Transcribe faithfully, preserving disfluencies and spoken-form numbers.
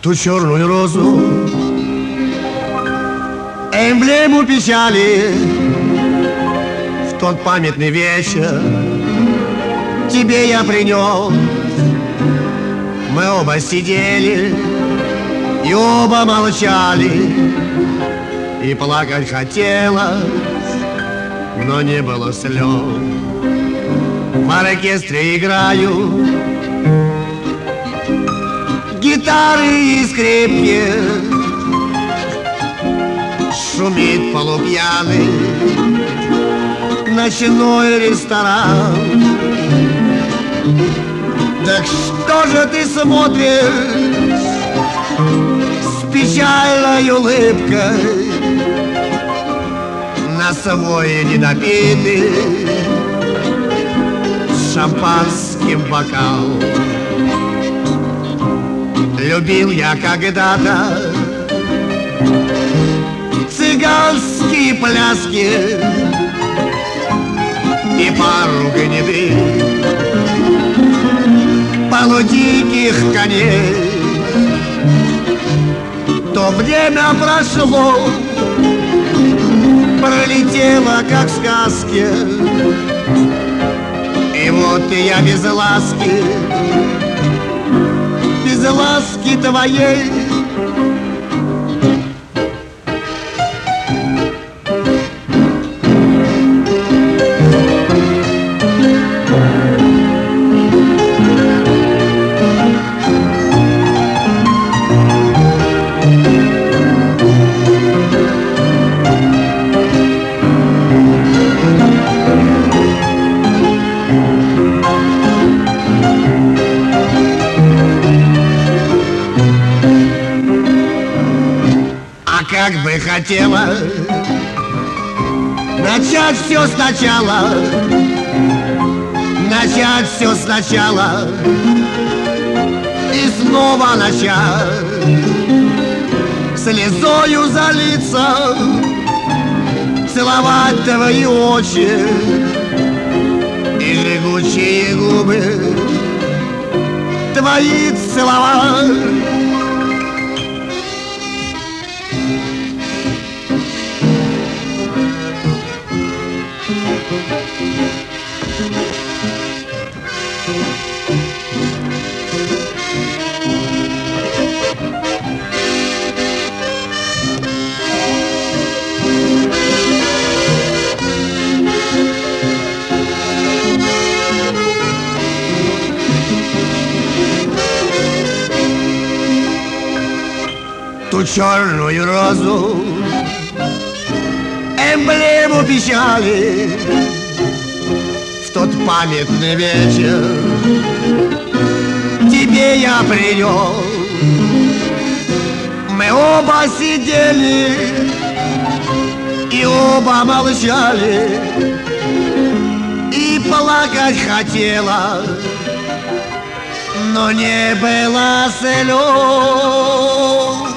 ту черную розу, эмблему печали, в тот памятный вечер тебе я принес. Мы оба сидели и оба молчали, и плакать хотелось, но не было слез. В оркестре играют гитары и скрипки, шумит полупьяный ночной ресторан. Так что же ты смотришь с печальной улыбкой на свой недопитый шампанским бокал? Любил я когда-то цыганские пляски и пару гнедых полудиких коней. То время прошло, пролетело, как в сказке, и вот и я без ласки, без ласки твоей. Как бы хотела начать все сначала, начать все сначала и снова начать, слезою залиться, целовать твои очи и жгучие губы твои целовать. Ту черную розу, эмблему печали, в тот памятный вечер тебе я принес. Мы оба сидели и оба молчали, и плакать хотела, но не было слез.